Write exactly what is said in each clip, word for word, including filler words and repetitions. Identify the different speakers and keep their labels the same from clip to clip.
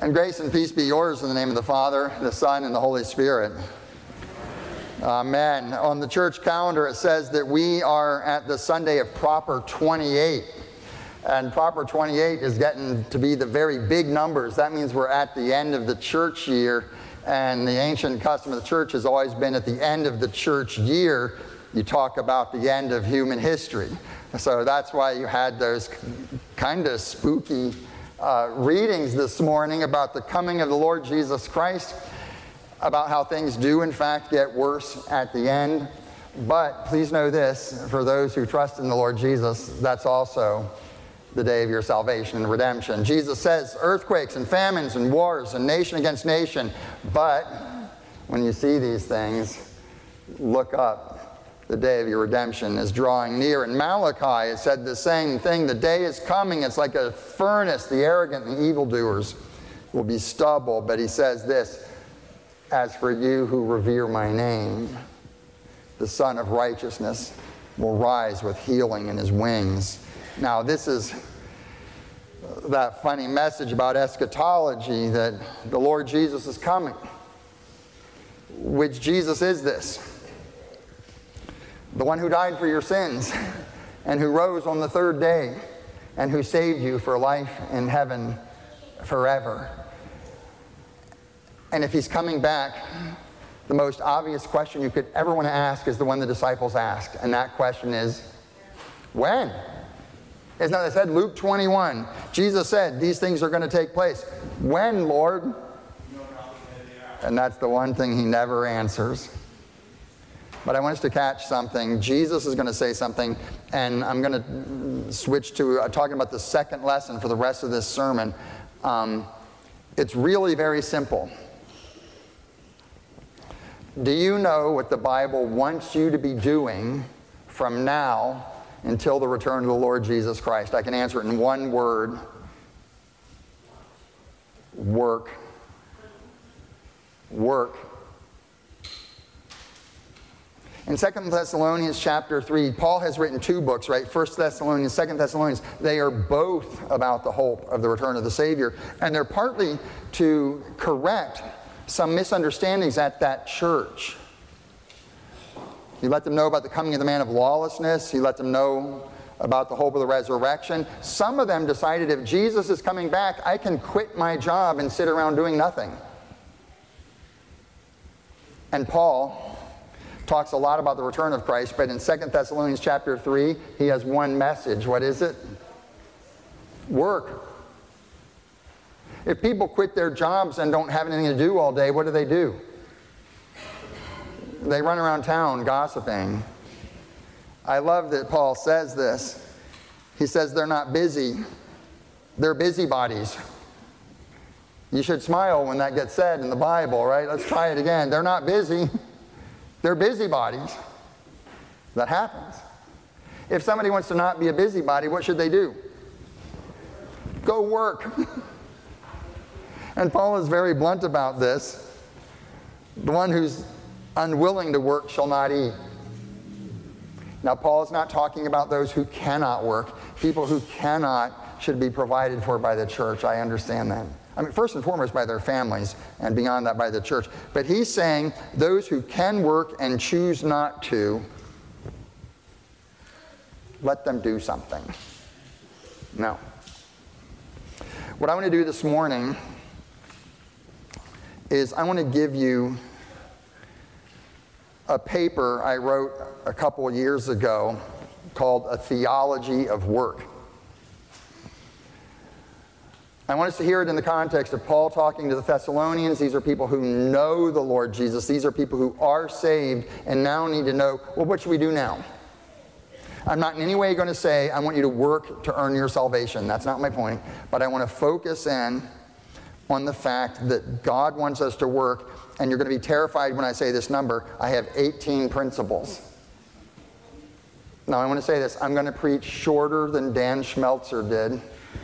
Speaker 1: And grace and peace be yours in the name of the Father, the Son, and the Holy Spirit. Amen. On the church calendar, it says that we are at the Sunday of Proper twenty-eight. And Proper twenty-eight is getting to be the very big numbers. That means we're at the end of the church year. And the ancient custom of the church has always been at the end of the church year, you talk about the end of human history. So that's why you had those kind of spooky uh, readings this morning about the coming of the Lord Jesus Christ, about how things do in fact get worse at the end. But please know this, for those who trust in the Lord Jesus, that's also the day of your salvation and redemption. Jesus says earthquakes and famines and wars and nation against nation. But when you see these things, look up. The day of your redemption is drawing near. In Malachi, it said the same thing. The day is coming. It's like a furnace. The arrogant and evildoers will be stubble. But he says this, as for you who revere my name, the Son of Righteousness will rise with healing in his wings. Now, this is that funny message about eschatology, that the Lord Jesus is coming. Which Jesus is this? The one who died for your sins and who rose on the third day and who saved you for life in heaven forever. And if he's coming back, the most obvious question you could ever want to ask is the one the disciples asked. And that question is, when? Isn't that what they said? Luke twenty-one. Jesus said, these things are going to take place. When, Lord? And that's the one thing he never answers. But I want us to catch something. Jesus is going to say something, and I'm going to switch to uh, talking about the second lesson for the rest of this sermon. Um, it's really very simple. Do you know what the Bible wants you to be doing from now until the return of the Lord Jesus Christ? I can answer it in one word. Work. Work. In Second Thessalonians chapter three, Paul has written two books, right? First Thessalonians, Second Thessalonians. They are both about the hope of the return of the Savior. And they're partly to correct some misunderstandings at that church. He let them know about the coming of the man of lawlessness. He let them know about the hope of the resurrection. Some of them decided if Jesus is coming back, I can quit my job and sit around doing nothing. And Paul talks a lot about the return of Christ, but in Second Thessalonians chapter three, he has one message. What is it? Work. If people quit their jobs and don't have anything to do all day, what do they do? They run around town gossiping. I love that Paul says this. He says they're not busy. They're busybodies. You should smile when that gets said in the Bible, right? Let's try it again. They're not busy. They're busybodies. That happens. If somebody wants to not be a busybody, what should they do? Go work. And Paul is very blunt about this. The one who's unwilling to work shall not eat. Now, Paul is not talking about those who cannot work. People who cannot should be provided for by the church. I understand that. I mean, first and foremost by their families, and beyond that by the church. But he's saying those who can work and choose not to, let them do something. No. What I want to do this morning is I want to give you a paper I wrote a couple of years ago called A Theology of Work. I want us to hear it in the context of Paul talking to the Thessalonians. These are people who know the Lord Jesus. These are people who are saved and now need to know, well, what should we do now? I'm not in any way going to say, I want you to work to earn your salvation. That's not my point. But I want to focus in on the fact that God wants us to work, and you're going to be terrified when I say this number. I have eighteen principles. Now, I want to say this. I'm going to preach shorter than Dan Schmelzer did.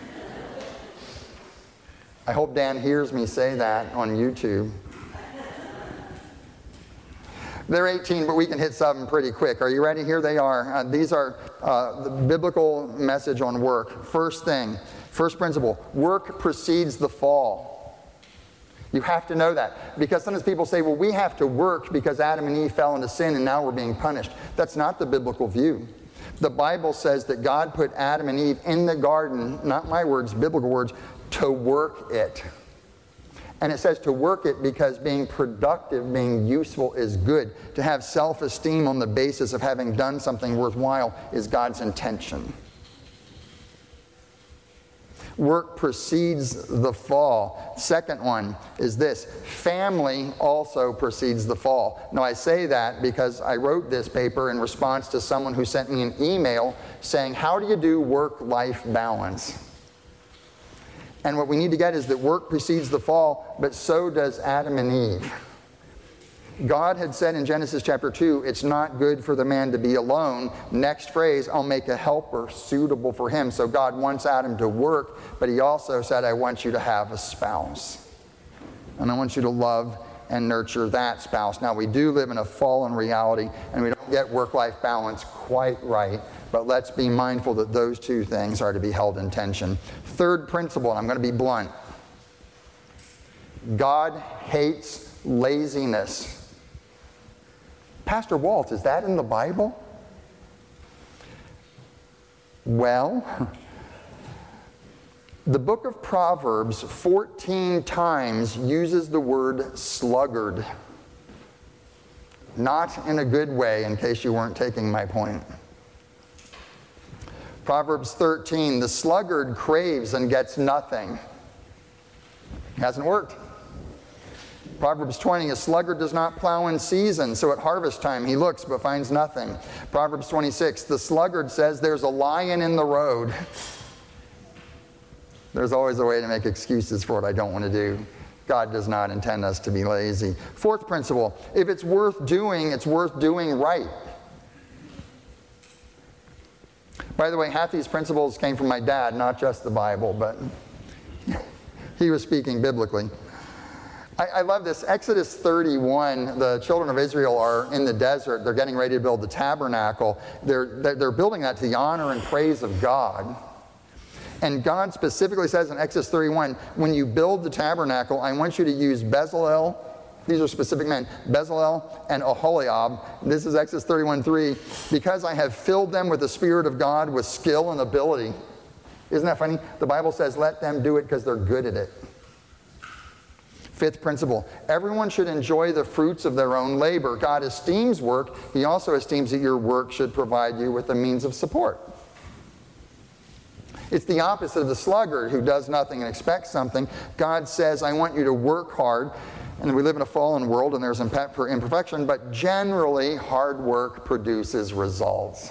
Speaker 1: I hope Dan hears me say that on YouTube. They're eighteen, but we can hit seven pretty quick. Are you ready? Here they are. Uh, these are uh, the biblical message on work. First thing, first principle, work precedes the fall. You have to know that. Because sometimes people say, well, we have to work because Adam and Eve fell into sin and now we're being punished. That's not the biblical view. The Bible says that God put Adam and Eve in the garden, not my words, biblical words, to work it. And it says to work it because being productive, being useful is good. To have self-esteem on the basis of having done something worthwhile is God's intention. Work precedes the fall. Second one is this: family also precedes the fall. Now I say that because I wrote this paper in response to someone who sent me an email saying, how do you do work-life balance? And what we need to get is that work precedes the fall, but so does Adam and Eve. God had said in Genesis chapter two, it's not good for the man to be alone. Next phrase, I'll make a helper suitable for him. So God wants Adam to work, but he also said, I want you to have a spouse. And I want you to love and nurture that spouse. Now, we do live in a fallen reality, and we don't get work-life balance quite right, but let's be mindful that those two things are to be held in tension. Third principle, and I'm going to be blunt. God hates laziness. Pastor Walt, is that in the Bible? Well, the book of Proverbs fourteen times uses the word sluggard. Not in a good way, in case you weren't taking my point. Proverbs thirteen, the sluggard craves and gets nothing. It hasn't worked. Proverbs twenty, a sluggard does not plow in season, so at harvest time he looks but finds nothing. Proverbs twenty-six, the sluggard says there's a lion in the road. There's always a way to make excuses for what I don't want to do. God does not intend us to be lazy. Fourth principle, if it's worth doing, it's worth doing right. By the way, half these principles came from my dad, not just the Bible, but he was speaking biblically. I, I love this. Exodus thirty-one, the children of Israel are in the desert. They're getting ready to build the tabernacle. They're, they're, they're building that to the honor and praise of God. And God specifically says in Exodus thirty-one, when you build the tabernacle, I want you to use Bezalel. These are specific men, Bezalel and Oholiab. This is Exodus thirty-one three. Because I have filled them with the Spirit of God with skill and ability. Isn't that funny? The Bible says let them do it because they're good at it. Fifth principle, everyone should enjoy the fruits of their own labor. God esteems work. He also esteems that your work should provide you with the means of support. It's the opposite of the sluggard who does nothing and expects something. God says, I want you to work hard. And we live in a fallen world and there's imperfection, but generally hard work produces results.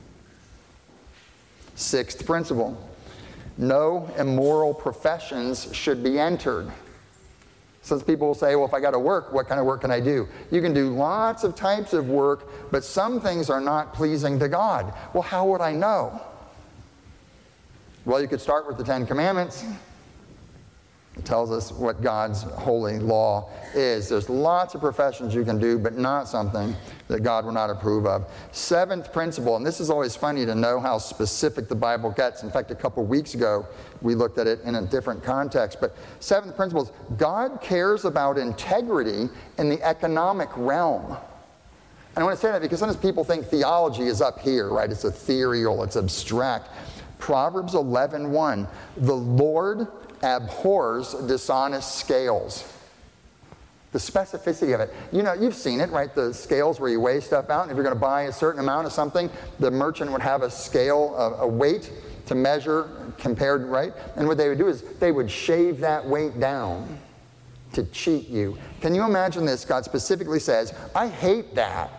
Speaker 1: Sixth principle, no immoral professions should be entered. Since people will say, well, if I got to work, what kind of work can I do? You can do lots of types of work, but some things are not pleasing to God. Well, how would I know? Well, you could start with the Ten Commandments. It tells us what God's holy law is. There's lots of professions you can do, but not something that God will not approve of. Seventh principle, and this is always funny to know how specific the Bible gets. In fact, a couple weeks ago, we looked at it in a different context. But seventh principle is God cares about integrity in the economic realm. And I want to say that because sometimes people think theology is up here, right? It's ethereal, it's abstract. Proverbs eleven one, the Lord abhors dishonest scales. The specificity of it. You know, you've seen it, right? The scales where you weigh stuff out. And if you're going to buy a certain amount of something, the merchant would have a scale, a, a weight to measure compared, right? And what they would do is they would shave that weight down to cheat you. Can you imagine this? God specifically says, I hate that.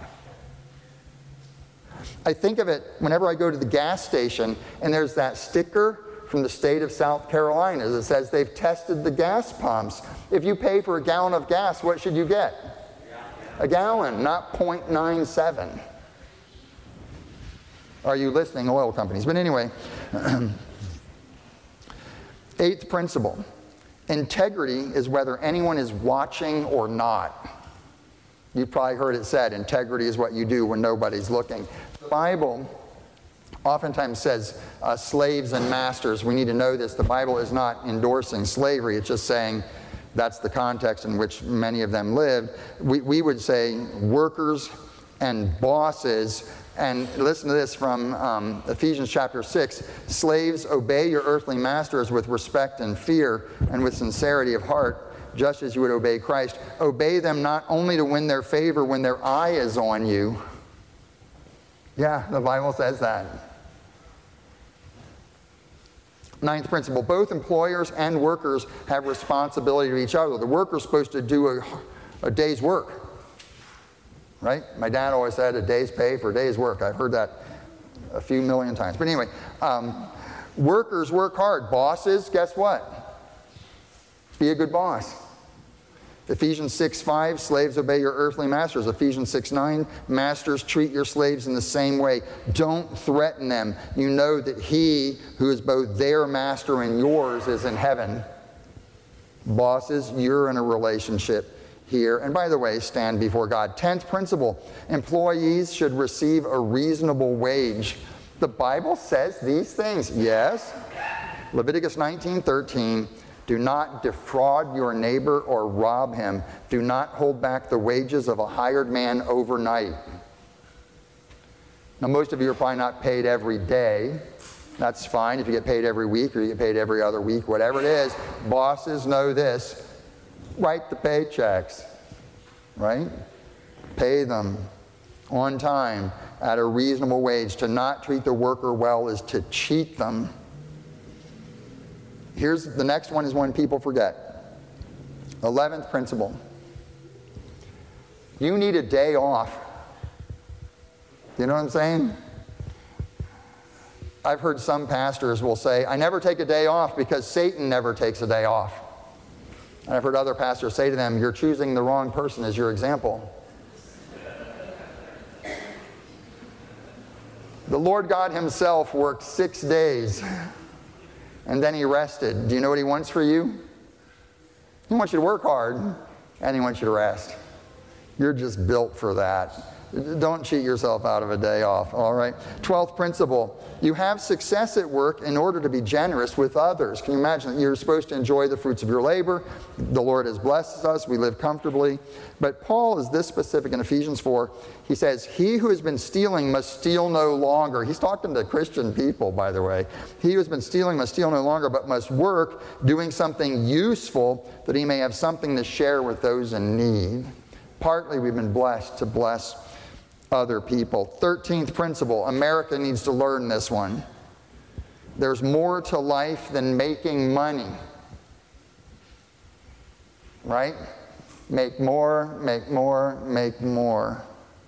Speaker 1: I think of it whenever I go to the gas station and there's that sticker from the state of South Carolina that says they've tested the gas pumps. If you pay for a gallon of gas, what should you get? A gallon, not point nine seven. Are you listening, oil companies? But anyway, eighth principle. Integrity is whether anyone is watching or not. You've probably heard it said, integrity is what you do when nobody's looking. The Bible oftentimes says uh, slaves and masters. We need to know this. The Bible is not endorsing slavery. It's just saying That's the context in which many of them lived. We, we would say workers and bosses. And listen to this from um, Ephesians chapter six. Slaves, obey your earthly masters with respect and fear and with sincerity of heart, just as you would obey Christ. Obey them not only to win their favor when their eye is on you. Yeah, the Bible says that. Ninth principle, both employers and workers have responsibility to each other. The worker's supposed to do a, a day's work, right? My dad always said a day's pay for a day's work. I've heard that a few million times. But anyway, um, workers work hard. Bosses, guess what? Be a good boss. Ephesians six five, slaves obey your earthly masters. Ephesians six nine, masters treat your slaves in the same way. Don't threaten them. You know that he who is both their master and yours is in heaven. Bosses, you're in a relationship here. And by the way, stand before God. Tenth principle, employees should receive a reasonable wage. The Bible says these things. Yes. Leviticus nineteen thirteen. Do not defraud your neighbor or rob him. Do not hold back the wages of a hired man overnight. Now, most of you are probably not paid every day. That's fine if you get paid every week or you get paid every other week, whatever it is. Bosses know this. Write the paychecks, right? Pay them on time at a reasonable wage. To not treat the worker well is to cheat them. Here's the next one is one people forget. Eleventh principle. You need a day off. You know what I'm saying? I've heard some pastors will say, I never take a day off because Satan never takes a day off. And I've heard other pastors say to them, you're choosing the wrong person as your example. The Lord God himself worked six days. And then he rested. Do you know what he wants for you? He wants you to work hard, and he wants you to rest. You're just built for that. Don't cheat yourself out of a day off, all right? Twelfth principle, you have success at work in order to be generous with others. Can you imagine that you're supposed to enjoy the fruits of your labor? The Lord has blessed us. We live comfortably. But Paul is this specific in Ephesians four. He says, he who has been stealing must steal no longer. He's talking to Christian people, by the way. He who has been stealing must steal no longer, but must work, doing something useful, that he may have something to share with those in need. Partly we've been blessed to bless other people. Thirteenth principle, America needs to learn this one. There's more to life than making money. Right? Make more, make more, make more.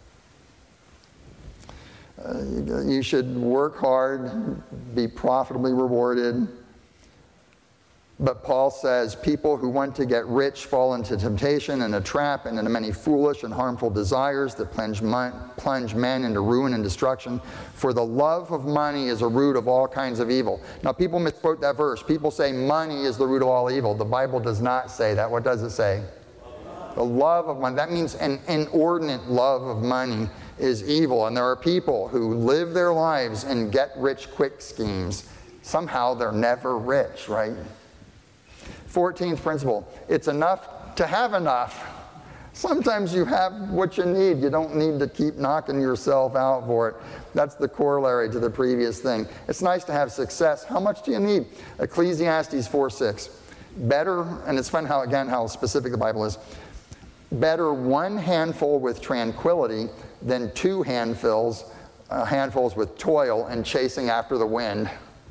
Speaker 1: Uh, you should work hard, be profitably rewarded. But Paul says people who want to get rich fall into temptation and a trap and into many foolish and harmful desires that plunge, mon- plunge men into ruin and destruction. For the love of money is a root of all kinds of evil. Now, people misquote that verse. People say money is the root of all evil. The Bible does not say that. What does it say? The love of money. That means an inordinate love of money is evil. And there are people who live their lives in get-rich-quick schemes. Somehow they're never rich, right? fourteenth principle, it's enough to have enough. Sometimes you have what you need. You don't need to keep knocking yourself out for it. That's the corollary to the previous thing. It's nice to have success. How much do you need? Ecclesiastes four six. Better, and it's fun how, again, how specific the Bible is. Better one handful with tranquility than two handfuls, uh, handfuls with toil and chasing after the wind.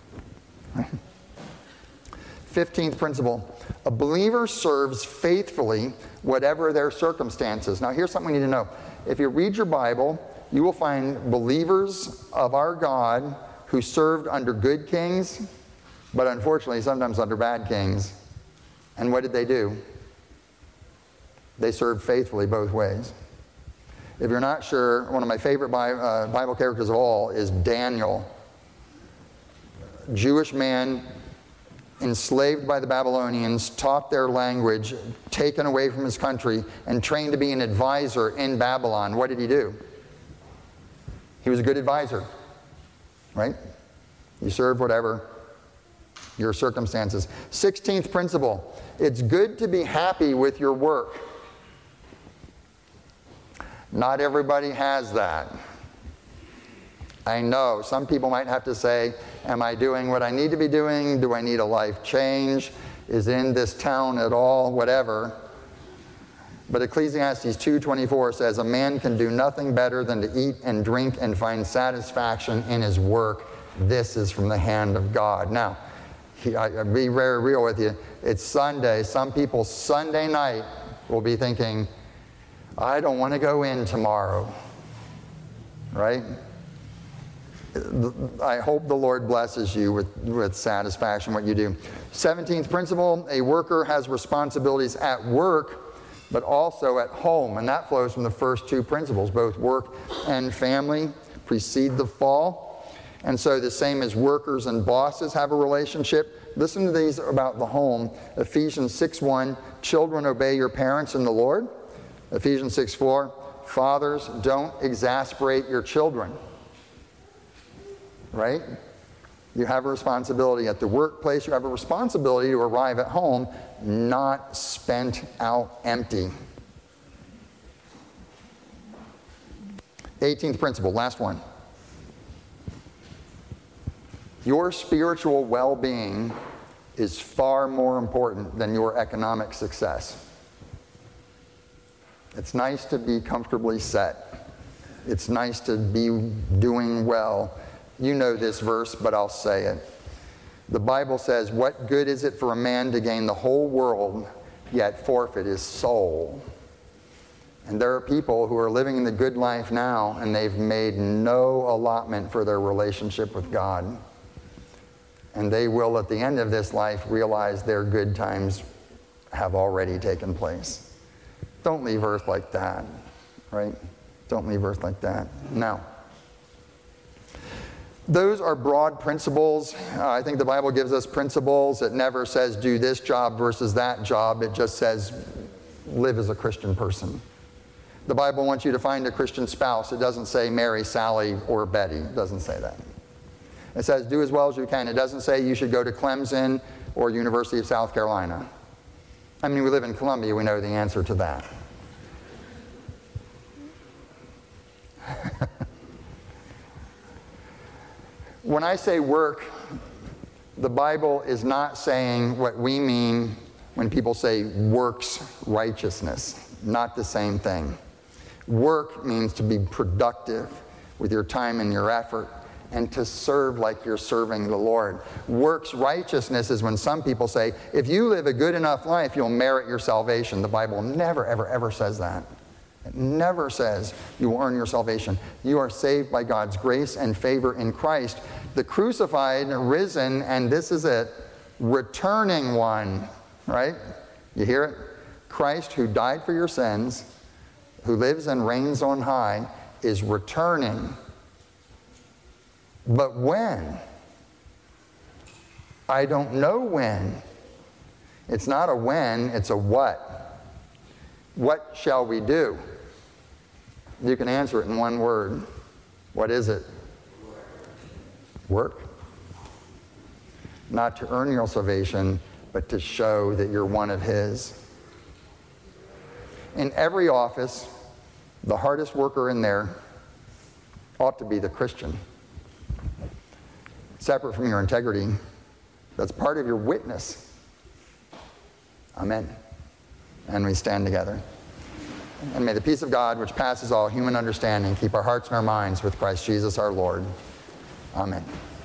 Speaker 1: fifteenth principle, a believer serves faithfully whatever their circumstances. Now here's something we need to know. If you read your Bible, you will find believers of our God who served under good kings, but unfortunately sometimes under bad kings. And what did they do? They served faithfully both ways. If you're not sure, one of my favorite Bible characters of all is Daniel. Jewish man, enslaved by the Babylonians, taught their language, taken away from his country, and trained to be an advisor in Babylon. What did he do? He was a good advisor, right? You serve whatever your circumstances. sixteenth principle, it's good to be happy with your work. Not everybody has that. I know some people might have to say, am I doing what I need to be doing? Do I need a life change? Is it in this town at all? Whatever. But Ecclesiastes two twenty-four says, a man can do nothing better than to eat and drink and find satisfaction in his work. This is from the hand of God. Now, he, I, I'll be very real with you. It's Sunday. Some people Sunday night will be thinking, I don't want to go in tomorrow. Right? I hope the Lord blesses you with, with satisfaction what you do. seventeenth principle, a worker has responsibilities at work, but also at home. And that flows from the first two principles. Both work and family precede the fall. And so the same as workers and bosses have a relationship. Listen to these about the home. Ephesians six one, children, obey your parents in the Lord. Ephesians six four, fathers, don't exasperate your children. Right? You have a responsibility at the workplace. You have a responsibility to arrive at home not spent out empty. eighteenth principle, last one. Your spiritual well-being is far more important than your economic success. It's nice to be comfortably set. It's nice to be doing well. You know this verse, but I'll say it. The Bible says, what good is it for a man to gain the whole world, yet forfeit his soul? And there are people who are living in the good life now, and they've made no allotment for their relationship with God. And they will, at the end of this life, realize their good times have already taken place. Don't leave earth like that, right? Don't leave earth like that. Now, those are broad principles. Uh, I think the Bible gives us principles. It never says do this job versus that job. It just says live as a Christian person. The Bible wants you to find a Christian spouse. It doesn't say marry Sally or Betty. It doesn't say that. It says do as well as you can. It doesn't say you should go to Clemson or University of South Carolina. I mean, we live in Columbia. We know the answer to that. When I say work, the Bible is not saying what we mean when people say works righteousness. Not the same thing. Work means to be productive with your time and your effort and to serve like you're serving the Lord. Works righteousness is when some people say, if you live a good enough life, you'll merit your salvation. The Bible never, ever, ever says that. It never says you will earn your salvation. You are saved by God's grace and favor in Christ, the crucified, risen, and this is it, returning one, right? You hear it? Christ, who died for your sins, who lives and reigns on high, is returning. But when? I don't know when. It's not a when, it's a what. What shall we do? You can answer it in one word. What is it? Work. Not to earn your salvation, but to show that you're one of His. In every office, the hardest worker in there ought to be the Christian. Separate from your integrity, that's part of your witness. Amen. And we stand together. And may the peace of God, which passes all human understanding, keep our hearts and our minds with Christ Jesus our Lord. Amen.